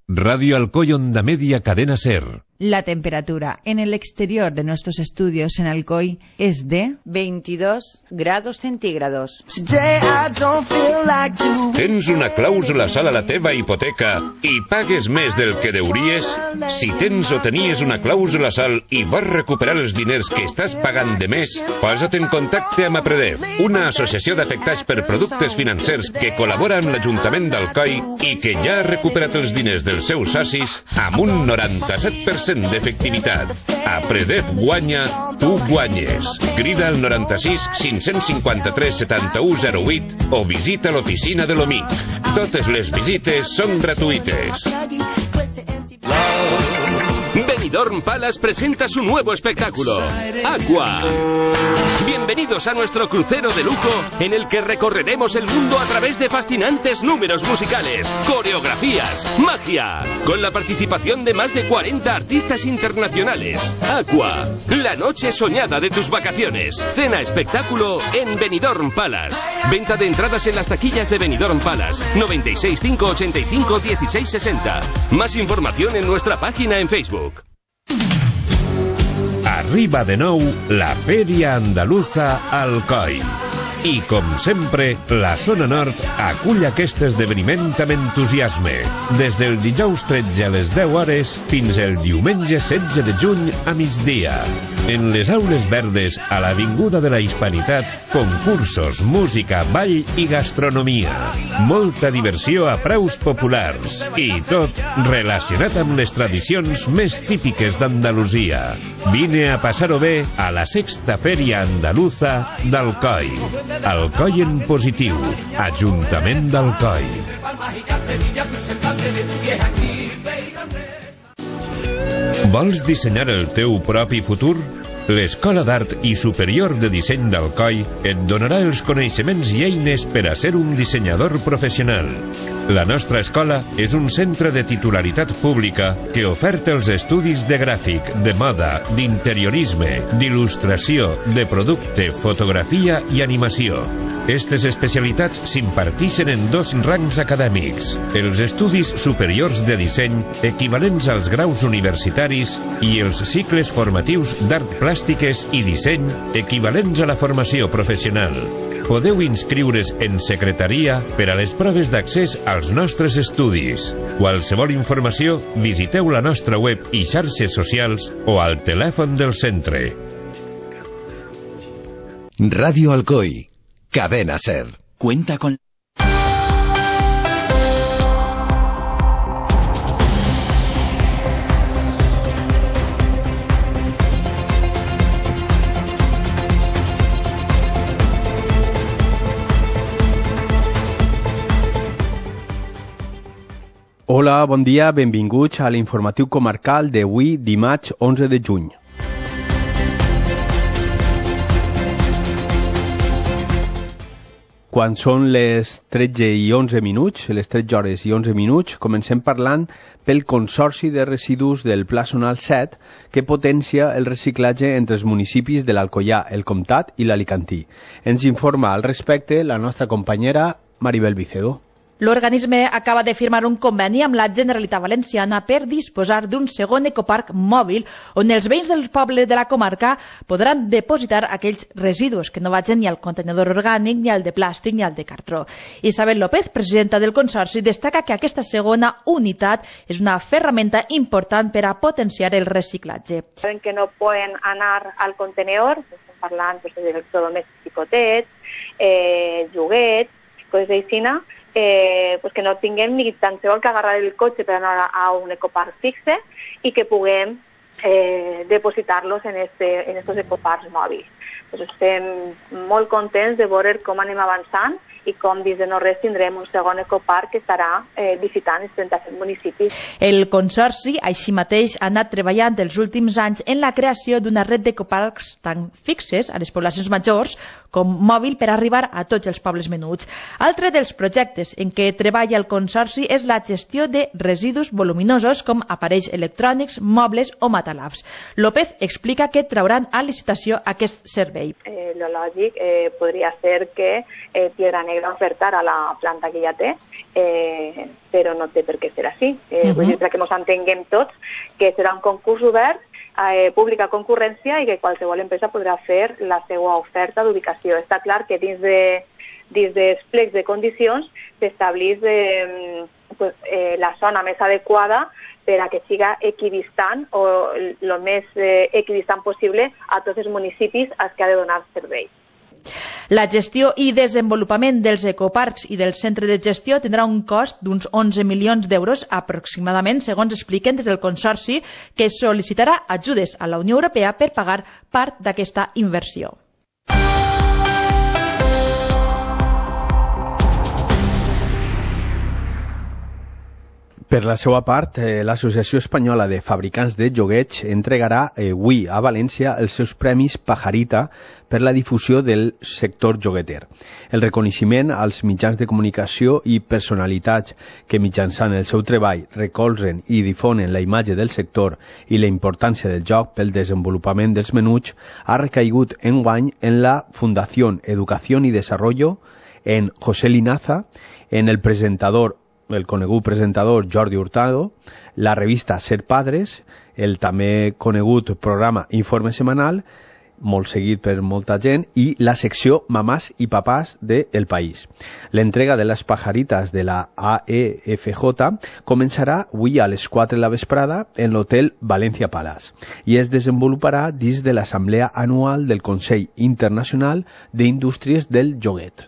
Radio Alcoy Onda Media Cadena Ser. La temperatura en el exterior de nuestros estudios en Alcoy es de 22 grados centígrados. Tens una clàusula sal a la teva hipoteca i pagues més del que deuries? Si tens o tenies una clàusula sal i vols recuperar els diners que estàs pagant de més, posa't en contacte amb Apredef, una associació d'afectats per productes financers que col·labora amb l'Ajuntament d'Alcoi i que ja ha recuperat els diners dels seus socis amb un 97% d'efectivitat. Apredef guanya, tu guanyes. Crida al 96 553 7108 o visita l'oficina de l'OMIC. Totes les visites són gratuïtes. Benidorm Palace presenta su nuevo espectáculo, Aqua. Bienvenidos a nuestro crucero de lujo en el que recorreremos el mundo a través de fascinantes números musicales, coreografías, magia, con la participación de más de 40 artistas internacionales. Aqua, la noche soñada de tus vacaciones. Cena espectáculo en Benidorm Palace. Venta de entradas en las taquillas de Benidorm Palace, 96 585 1660. Más información en nuestra página en Facebook. Arriba de nou la Fèria Andaluza Alcoi. I, com sempre, la zona nord acull aquest esdeveniment amb entusiasme. Des del dijous 13 a les 10 hores fins el diumenge 16 de juny a migdia. En les aules verdes, a l'Avinguda de la Hispanitat, concursos, música, ball i gastronomia. Molta diversió a preus populars. I tot relacionat amb les tradicions més típiques d'Andalusia. Vine a passar-ho bé a la 6ª Fèria Andaluza d'Alcoi. Alcoi en positiu. Ajuntament d'Alcoi. Vols dissenyar el teu propi futur? L'Escola d'Art i Superior de Disseny d'Alcoi et donarà els coneixements i eines per a ser un dissenyador professional. La nostra escola és un centre de titularitat pública que oferta els estudis de gràfic, de moda, d'interiorisme, d'il·lustració, de producte, fotografia i animació. Estes especialitats s'impartixen en 2 rangs acadèmics: els estudis superiors de disseny, equivalents als graus universitaris, i els cicles formatius d'art plàstiques i disseny, equivalents a la formació professional. Podeu inscriure's en secretaria per a les proves d'accés als nostres estudis. Qualsevol informació, visiteu la nostra web i xarxes socials o al telèfon del centre. Radio Alcoi, Cadena Ser. Cuenta con... Hola, bon dia, benvinguts a l'informatiu comarcal d'avui, dimarts 11 de juny. Quan són les 13 i 11 minuts, les 13 hores i 11 minuts, comencem parlant pel Consorci de Residus del Pla Zonal 7, que potencia el reciclatge entre els municipis de l'Alcoià, el Comtat i l'Alicantí. Ens informa al respecte la nostra companyera Maribel Vicedo. L'organisme acaba de firmar un conveni amb la Generalitat Valenciana per disposar d'un segon ecoparc mòbil on els veïns del poble de la comarca podran depositar aquells residus que no vagin ni al contenidor orgànic, ni al de plàstic, ni al de cartró. Isabel López, presidenta del Consorci, destaca que aquesta segona unitat és una ferramenta important per a potenciar el reciclatge. Saben que no poden anar al contenedor, estem parlant de electrodomèstics xicotets, joguets, coses així, pues que no tinguem ni tan sols que agarrar el cotxe per anar a un ecoparc fixe i que puguem depositar-los en estos ecoparcs mòbils. Pues estem molt contents de veure com anem avançant i com dins de no res tindrem un segon ecoparc que estarà visitant els 37 municipis. El Consorci, així mateix, ha anat treballant els últims anys en la creació d'una red d'ecoparcs tant fixes a les poblacions majors com mòbil per arribar a tots els pobles menuts. Altre dels projectes en què treballa el Consorci és la gestió de residus voluminosos com aparells electrònics, mobles o matalabs. López explica que trauran a licitació aquest servei. Lo lògic podria ser que Piedra Negra ofertara la planta que ja té, però però no té per què ser així. Vull dir, perquè ens entenguem tots que serà un concurs obert, pública concurrència, i que qualsevol empresa podrà fer la seva oferta d'ubicació. Està clar que dins dels plecs de condicions s'estableix la zona més adequada per a que siga equidistant o el més equidistant possible a tots els municipis als que ha de donar servei. La gestió i desenvolupament dels ecoparcs i del centre de gestió tindrà un cost d'uns 11 milions d'euros aproximadament, segons expliquen des del Consorci, que sol·licitarà ajudes a la Unió Europea per pagar part d'aquesta inversió. Per la seva part, l'Associació Espanyola de Fabricants de Joguets entregarà avui a València els seus premis Pajarita per la difusió del sector jogueter. El reconeixement als mitjans de comunicació i personalitats que mitjançant el seu treball recolzen i difonen la imatge del sector i la importància del joc pel desenvolupament dels menuts ha recaigut enguany en la Fundació Educación y Desarrollo, en José Linaza, en el conegut presentador Jordi Hurtado, la revista Ser Padres, el també conegut programa Informe Semanal, molt seguit per molta gent, i la secció Mamàs i Papàs de El País. L'entrega de les pajaritas de la AEFJ començarà avui a les 4 de la vesprada en l'hotel Valencia Palace i es desenvoluparà dins de l'Assemblea Anual del Consell Internacional d'Indústries del Joguet.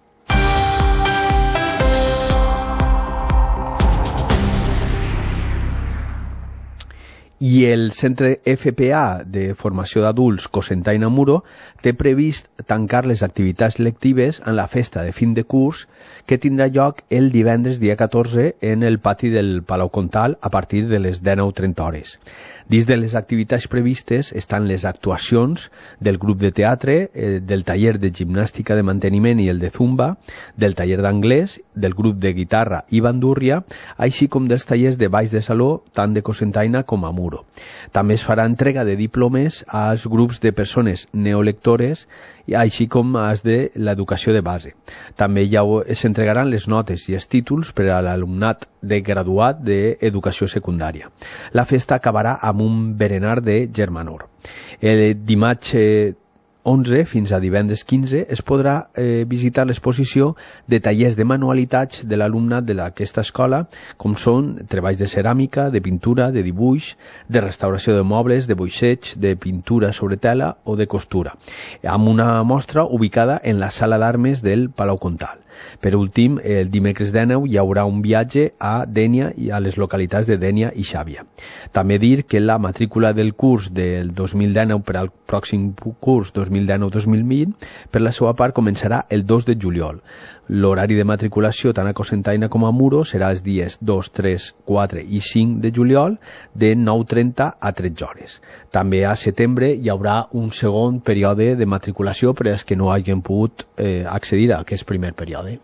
I el Centre FPA de Formació d'Adults Cocentaina Muro té previst tancar les activitats lectives en la festa de fin de curs que tindrà lloc el divendres dia 14 en el pati del Palau Comtal a partir de les 19:30 hores. Dins de les activitats previstes estan les actuacions del grup de teatre, del taller de gimnàstica de manteniment i el de zumba, del taller d'anglès, del grup de guitarra i bandúrria, així com dels tallers de baix de saló, tant de Cocentaina com a Muro. També es farà entrega de diplomes als grups de persones neolectores, així com als de l'educació de base. També ja s'entregaran les notes i els títols per a l'alumnat de graduat d'educació secundària. La festa acabarà amb un berenar de germanor. El dimarts 11 fins a divendres 15 es podrà visitar l'exposició de tallers de manualitats de l'alumnat d'aquesta escola, com són treballs de ceràmica, de pintura, de dibuix, de restauració de mobles, de boixeig, de pintura sobre tela o de costura, amb una mostra ubicada en la sala d'armes del Palau Comtal. Per últim, el dimecres 19 hi haurà un viatge a Dénia i a les localitats de Dénia i Xàbia. També dir que la matrícula del curs del 2019 per al pròxim curs 2019-2020 per la seva part començarà el 2 de juliol. L'horari de matriculació tant a Cocentaina com a Muro serà els dies 2, 3, 4 i 5 de juliol de 9:30 a 13 hores. També a setembre hi haurà un segon període de matriculació per als que no hagin pogut accedir a aquest primer període.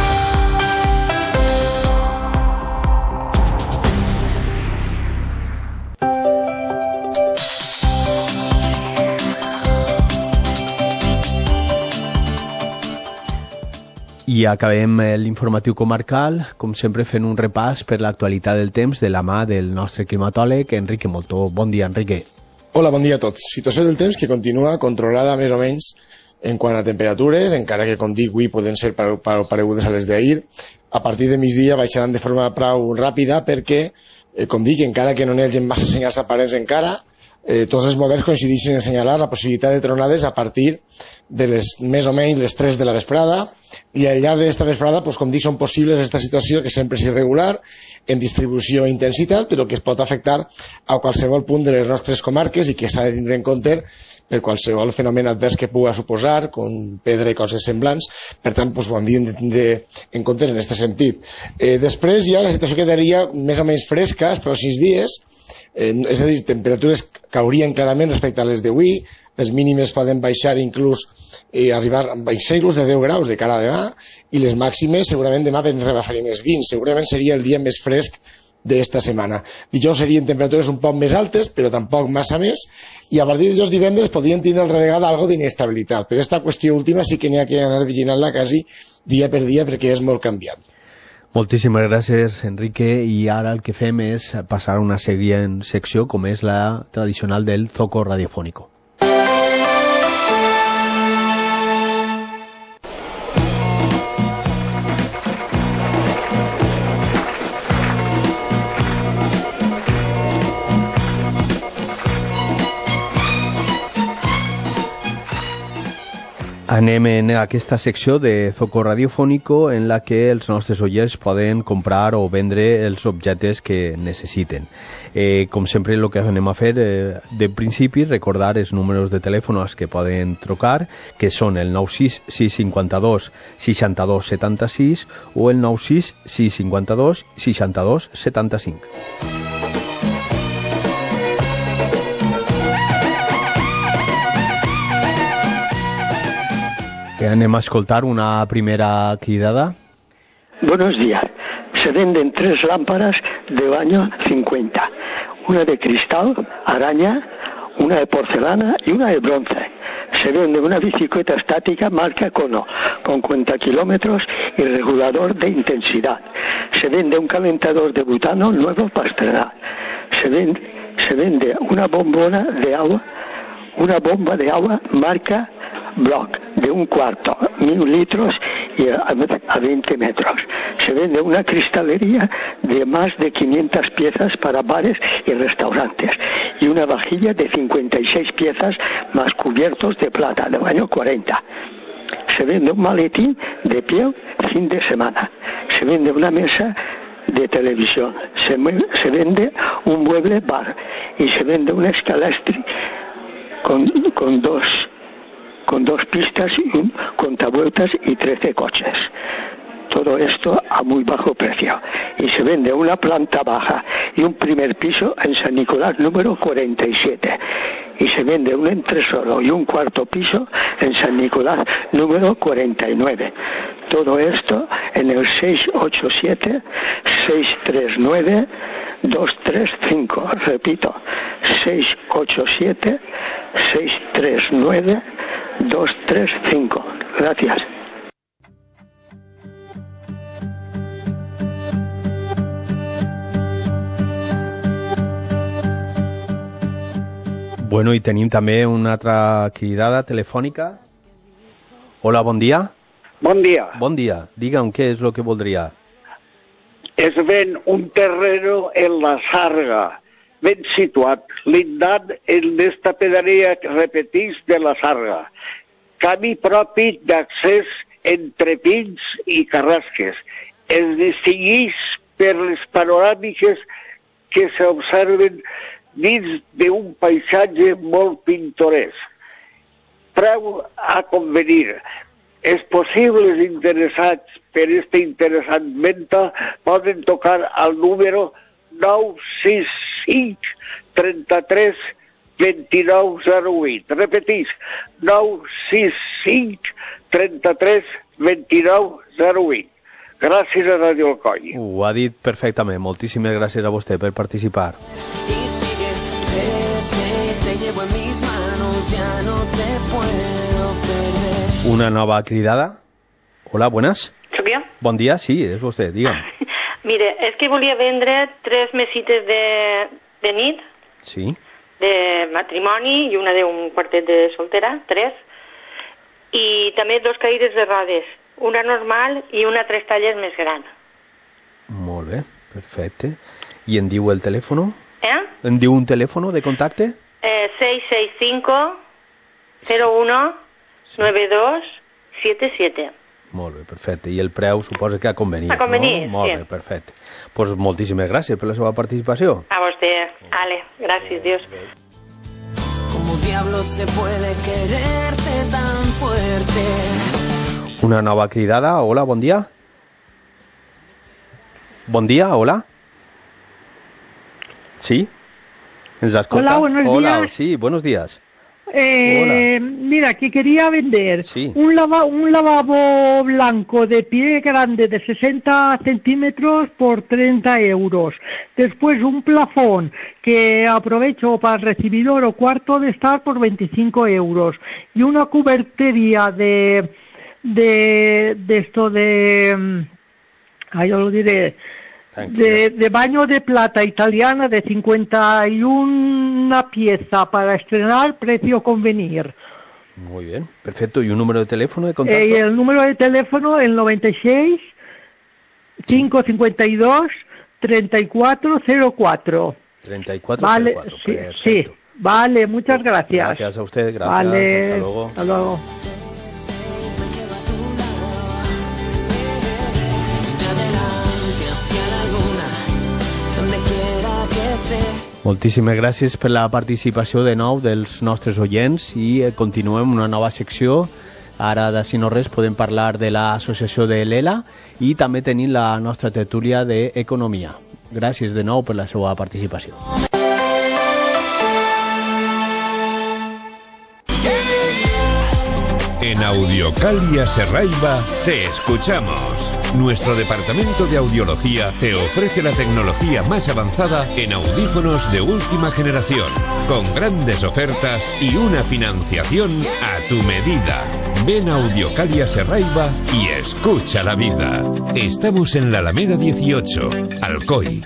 I acabem l'informatiu comarcal, com sempre fent un repàs per l'actualitat del temps de la mà del nostre climatòleg, Enrique Moltó. Bon dia, Enrique. Hola, bon dia a tots. Situació del temps que continua controlada més o menys en quant a temperatures, encara que, com dic, avui poden ser paregudes a les d'ahir. A partir de migdia baixaran de forma prou ràpida perquè, com dic, encara que no n'hi hagi massa senyals aparents encara, tots els models coincideixen en assenyalar la possibilitat de tronades a partir de més o menys les 3 de la vesprada, i al llarg d'esta vesprada, com dic, són possibles aquesta situació que sempre és irregular en distribució i intensitat, però que es pot afectar a qualsevol punt de les nostres comarques i que s'ha de tindre en compte per qualsevol fenomen advers que pugui suposar, com pedra i coses semblants. Per tant, ho hem de tindre en compte en aquest sentit. Després ja la situació quedaria més o menys fresca els pròxims dies, és a dir, temperatures caurien clarament respecte a les d'avui, les mínimes poden baixar inclús arribar a baixar-los de 10 graus de cara a demà, i les màximes segurament demà ens rebaixarien els 20, segurament seria el dia més fresc d'esta setmana. Dijous serien temperatures un poc més altes, però tampoc massa més, i a partir de dijous divendres podrien tindre al relegada algo d'inestabilitat, però aquesta qüestió última sí que n'hi ha que anar vigilant-la quasi dia per dia perquè és molt canviant. Moltíssimes gràcies, Enrique, i ara el que fem és passar a una següent secció, com és la tradicional del Zoco Radiofónico. Anem en aquesta secció de Zoco Radiofónico en la que els nostres oients poden comprar o vendre els objectes que necessiten. Com sempre, el que anem a fer de principi, recordar els números de telèfon als que poden trucar, que són el 96 652 62 76 o el 96 652 62 75. Anem a escoltar una primera cridada. Buenos días. Se venden 3 lámparas de baño 50. Una de cristal, araña, una de porcelana y una de bronce. Se vende una bicicleta estática marca Cono, con cuenta kilómetros y regulador de intensidad. Se vende un calentador de butano nuevo para estrenar. Se vende una bomba de agua marca Block de 1/4, 1000 litros y a 20 metros. Se vende una cristalería de más de 500 piezas para bares y restaurantes y una vajilla de 56 piezas más cubiertos de plata de baño 40. Se vende un maletín de piel fin de semana. Se vende una mesa de televisión. Se vende un mueble bar y se vende un escalastri con dos pistas y un contavueltas y 13 coches. Todo esto a muy bajo precio. Y se vende una planta baja y un primer piso en San Nicolás número 47. Y se vende un entresolo y un cuarto piso en San Nicolás número 49. Todo esto en el 687-639-235. Repito, 687-639-235. Gracias. Bueno, i tenim també una altra cridada telefònica. Hola, bon dia. Bon dia. Bon dia. Digue'm què és el que voldria. Es ven un terreno en la Sarga, ben situat, lindat en esta pedanía que repetís de la Sarga. Camí propi d'accés entre pins i carrasques. Es distingueix per les panoràmiques que s'observen dins d'un paisatge molt pintoresc. Preu a convenir. Els possibles interessats per este interessant venta poden tocar al número 965 33 2908. Repetís, 965 33 2908. Gràcies a Radio Alcoi. Ho ha dit perfectament. Moltíssimes gràcies a vostè per participar. Una nova cridada. Hola, buenas. Soc jo? Bon dia, sí, és vostè, digue'm. Mire, és que volia vendre 3 mesites de nit, Sí. de matrimoni i una d'un quartet de soltera, 3, i també 2 caïdes de rodes, una normal i una 3 talles més gran. Molt bé, perfecte. I em diu el telèfon? Em diu un telèfon de contacte? 665 01 9277. Molt bé, perfecte. I el preu suposa que ha convenit, A convenir, no? Molt sí. bé, perfecte. Pues moltíssimes gràcies per la seva participació. A vostè. Ale, gràcies, Dios. ¿Cómo diablos se puede quererte tan fuerte? Una nova cridada. Hola, bon dia. Bon dia, hola. ¿Sí? ¿Ens escolta? Hola, buenos Hola, días. sí, buenos días. Hola. Mira, que quería vender Sí. un lavabo blanco de pie grande de 60 centímetros por 30 euros. Después un plafón que aprovecho para el recibidor o cuarto de estar por 25 euros. Y una cubertería de yo lo diré. De baño de plata italiana de 51 pieza para estrenar, precio convenir. Muy bien, perfecto. ¿Y un número de teléfono de contacto? El número de teléfono, el 96 552 3404. 3404. Vale, sí. Vale, muchas gracias. Gracias a usted, gracias. Vale, hasta luego. Hasta luego. Moltíssimes gràcies per la participació de nou dels nostres oients i continuem una nova secció. Ara, d'ací no res, podem parlar de l'associació de l'ELA i també tenim la nostra tertúlia d'economia. Gràcies de nou per la seva participació. En Audiocalia Serraiva te escuchamos. Nuestro departamento de audiología te ofrece la tecnología más avanzada en audífonos de última generación, con grandes ofertas y una financiación a tu medida. Ven a Audiocalia Serraiva y escucha la vida. Estamos en la Alameda 18, Alcoy.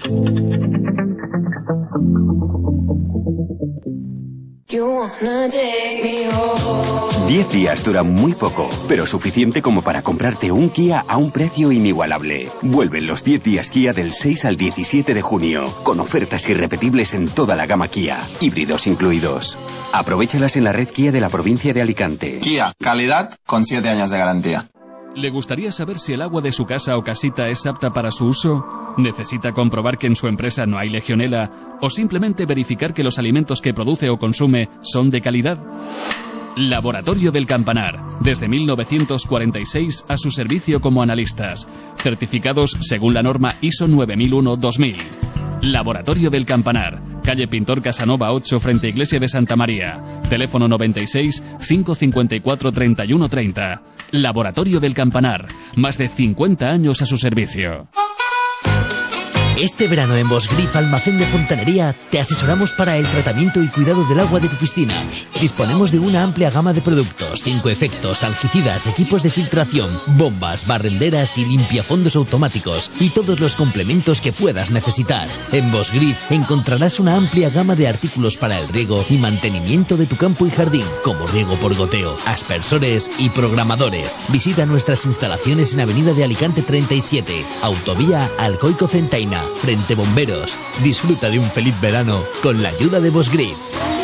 10 días duran muy poco, pero suficiente como para comprarte un Kia a un precio inigualable. Vuelven los 10 días Kia del 6 al 17 de junio, con ofertas irrepetibles en toda la gama Kia, híbridos incluidos. Aprovéchalas en la red Kia de la provincia de Alicante. Kia, calidad con 7 años de garantía. ¿Le gustaría saber si el agua de su casa o casita es apta para su uso? ¿Necesita comprobar que en su empresa no hay legionela? ¿O simplemente verificar que los alimentos que produce o consume son de calidad? Laboratorio del Campanar, desde 1946 a su servicio como analistas, certificados según la norma ISO 9001-2000. Laboratorio del Campanar, calle Pintor Casanova 8 frente a Iglesia de Santa María, teléfono 96 554 3130. Laboratorio del Campanar, más de 50 años a su servicio. Este verano en Bosgrif Almacén de Fontanería te asesoramos para el tratamiento y cuidado del agua de tu piscina. Disponemos de una amplia gama de productos, 5 efectos, algicidas, equipos de filtración, bombas, barrenderas y limpiafondos automáticos y todos los complementos que puedas necesitar. En Bosgrif encontrarás una amplia gama de artículos para el riego y mantenimiento de tu campo y jardín, como riego por goteo, aspersores y programadores. Visita nuestras instalaciones en Avenida de Alicante 37, Autovía Alcoico Centaina, frente Bomberos. Disfruta de un feliz verano con la ayuda de Bosgrif.